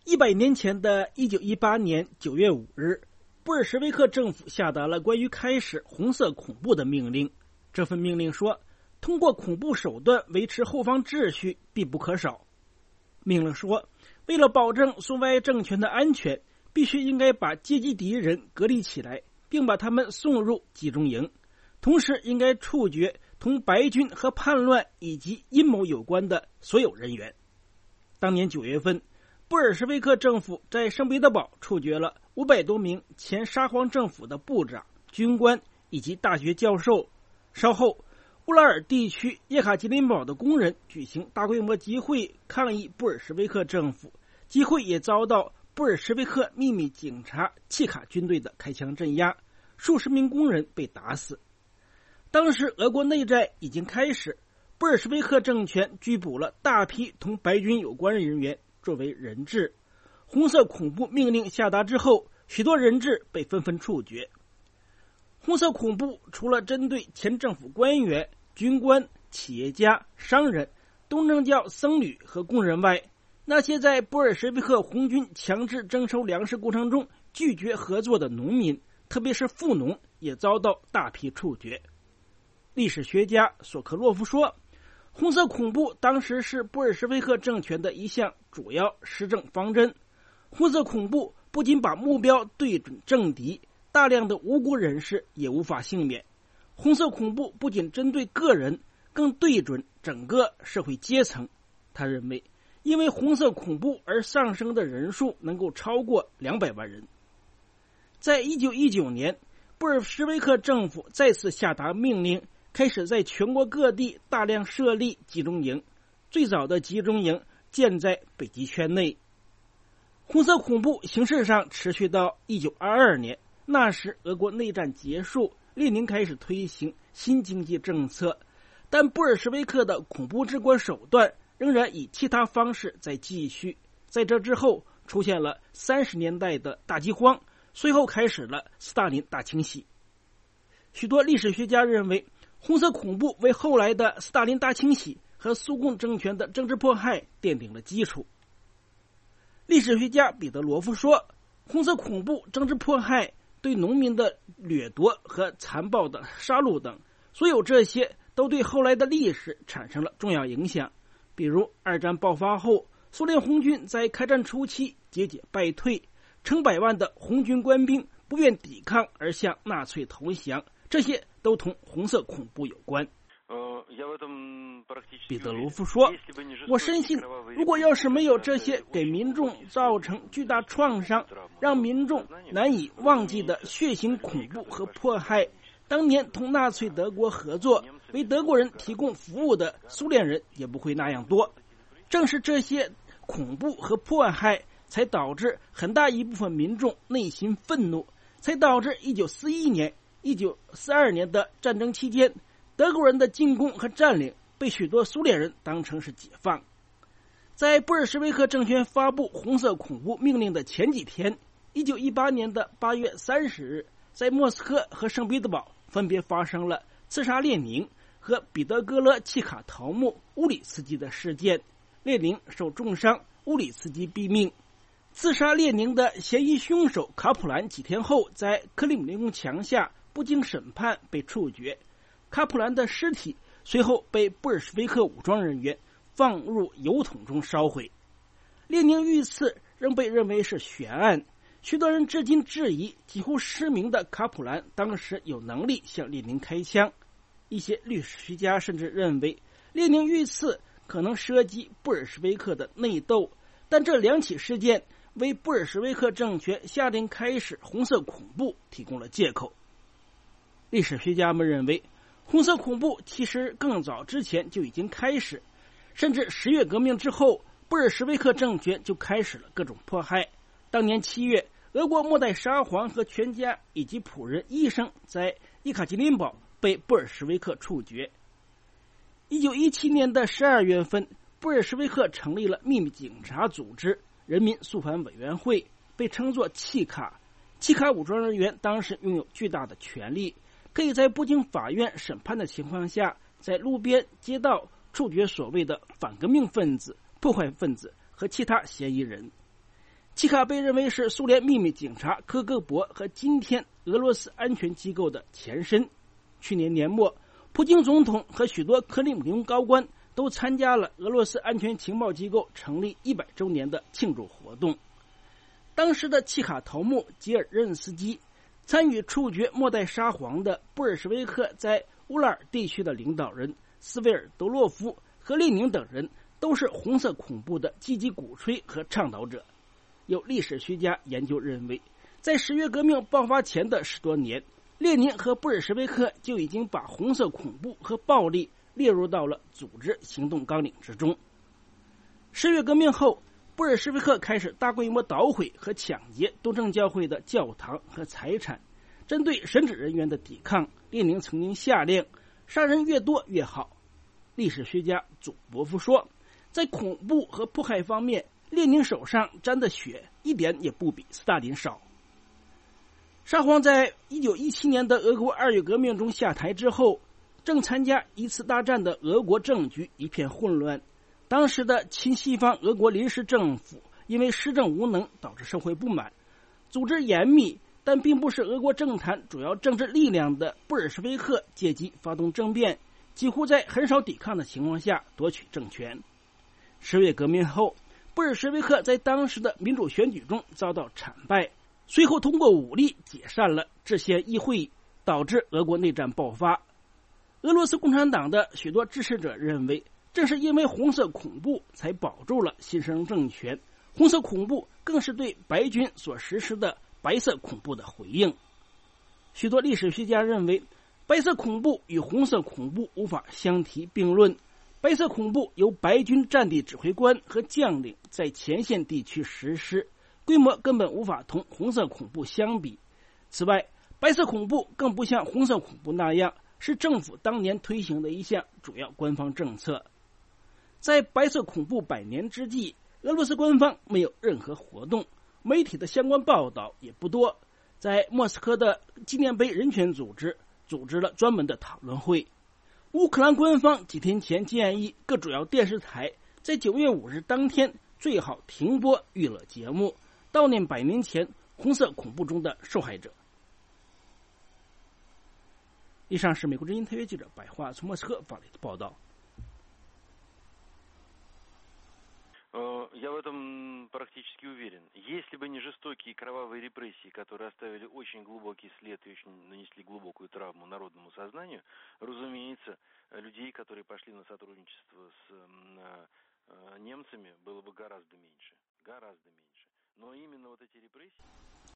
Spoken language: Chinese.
100年前的1918年9月5日，布尔什维克政府下达了关于开始红色恐怖的命令。这份命令说，通过恐怖手段维持后方秩序必不可少。命令说，为了保证苏维埃政权的安全，必须应该把阶级敌人隔离起来，并把他们送入集中营，同时应该处决同白军和叛乱以及阴谋有关的所有人员。当年9月份，布尔什维克政府在圣彼得堡处决了500多名前沙皇政府的部长、军官以及大学教授。稍后，乌拉尔地区叶卡捷琳堡的工人举行大规模集会抗议布尔什维克政府，集会也遭到布尔什维克秘密警察契卡军队的开枪镇压，数十名工人被打死。当时俄国内战已经开始，布尔什维克政权拘捕了大批同白军有关人员作为人质。红色恐怖命令下达之后，许多人质被纷纷处决。红色恐怖除了针对前政府官员、军官、企业家、商人、东正教僧侣和工人外，那些在布尔什维克红军强制征收粮食过程中拒绝合作的农民，特别是富农，也遭到大批处决。历史学家索科洛夫说，红色恐怖当时是布尔什维克政权的一项主要施政方针。红色恐怖不仅把目标对准政敌，大量的无辜人士也无法幸免。红色恐怖不仅针对个人，更对准整个社会阶层。他认为，因为红色恐怖而上升的人数能够超过200万人。在1919年，布尔什维克政府再次下达命令，开始在全国各地大量设立集中营。最早的集中营建在北极圈内。红色恐怖形式上持续到1922年，那时俄国内战结束，列宁开始推行新经济政策，但布尔什维克的恐怖治国手段仍然以其他方式在继续。在这之后，出现了30年代的大饥荒，随后开始了斯大林大清洗。许多历史学家认为，红色恐怖为后来的斯大林大清洗和苏共政权的政治迫害奠定了基础。历史学家彼得罗夫说，红色恐怖、政治迫害、对农民的掠夺和残暴的杀戮等，所有这些都对后来的历史产生了重要影响。比如二战爆发后，苏联红军在开战初期节节败退，成百万的红军官兵不愿抵抗而向纳粹投降，这些都同红色恐怖有关。彼得罗夫说，我深信，如果要是没有这些给民众造成巨大创伤，让民众难以忘记的血腥恐怖和迫害，当年同纳粹德国合作，为德国人提供服务的苏联人也不会那样多。正是这些恐怖和迫害，才导致很大一部分民众内心愤怒，才导致1941年、1942年的战争期间，德国人的进攻和占领被许多苏联人当成是解放。在布尔什维克政权发布红色恐怖命令的前几天，1918年的8月30日，在莫斯科和圣彼得堡分别发生了刺杀列宁和彼得格勒契卡陶木乌里茨基的事件。列宁受重伤，乌里茨基毙命。刺杀列宁的嫌疑凶手卡普兰几天后在克里姆林宫墙下不经审判被处决。卡普兰的尸体随后被布尔什维克武装人员放入油桶中烧毁。列宁遇刺仍被认为是悬案，许多人至今质疑几乎失明的卡普兰当时有能力向列宁开枪。一些历史学家甚至认为，列宁遇刺可能涉及布尔什维克的内斗，但这2起事件为布尔什维克政权下令开始红色恐怖提供了借口。历史学家们认为，红色恐怖其实更早之前就已经开始，甚至10月革命之后，布尔什维克政权就开始了各种迫害。当年7月，俄国末代沙皇和全家以及仆人、医生在叶卡捷琳堡被布尔什维克处决。1917年的12月份，布尔什维克成立了秘密警察组织人民肃反委员会，被称作契卡。契卡武装人员当时拥有巨大的权力，可以在不经法院审判的情况下，在路边街道处决所谓的反革命分子、破坏分子和其他嫌疑人。 契卡被认为是苏联秘密警察科格勃和今天俄罗斯安全机构的前身。去年年末，普京总统和许多克里姆林高官都参加了俄罗斯安全情报机构成立100周年的庆祝活动。当时的契卡头目吉尔任斯基、参与处决末代沙皇的布尔什维克在乌拉尔地区的领导人斯维尔德洛夫和列宁等人都是红色恐怖的积极鼓吹和倡导者。有历史学家研究认为，在10月革命爆发前的10多年，列宁和布尔什维克就已经把红色恐怖和暴力列入到了组织行动纲领之中。10月革命后，布尔什维克开始大规模捣毁和抢劫东正教会的教堂和财产。针对神职人员的抵抗，列宁曾经下令杀人越多越好。历史学家祖博夫说，在恐怖和迫害方面，列宁手上沾的血一点也不比斯大林少。沙皇在1917年的俄国2月革命中下台之后，正参加一次大战的俄国政局一片混乱。当时的亲西方俄国临时政府因为施政无能导致社会不满，组织严密但并不是俄国政坛主要政治力量的布尔什维克借机发动政变，几乎在很少抵抗的情况下夺取政权。10月革命后，布尔什维克在当时的民主选举中遭到惨败，随后通过武力解散了制宪议会，导致俄国内战爆发。俄罗斯共产党的许多支持者认为，正是因为红色恐怖才保住了新生政权，红色恐怖更是对白军所实施的白色恐怖的回应。许多历史学家认为，白色恐怖与红色恐怖无法相提并论。白色恐怖由白军战地指挥官和将领在前线地区实施，规模根本无法同红色恐怖相比。此外，白色恐怖更不像红色恐怖那样是政府当年推行的一项主要官方政策。在白色恐怖100年之际，俄罗斯官方没有任何活动，媒体的相关报道也不多。在莫斯科的纪念碑人权组织了专门的讨论会。乌克兰官方几天前建议各主要电视台在9月5日当天最好停播娱乐节目，悼念100年前红色恐怖中的受害者。以上是美国之音特约记者白桦从莫斯科发来的报道。 Я в этом практически уверен. Если бы не жестокие кровавые репрессии, которые оставили очень глубокий след и очень нанесли глубокую травму народному сознанию, разумеется, людей, которые пошли на сотрудничество с немцами, было бы гораздо меньше. Гораздо меньше. Но именно вот эти репрессии...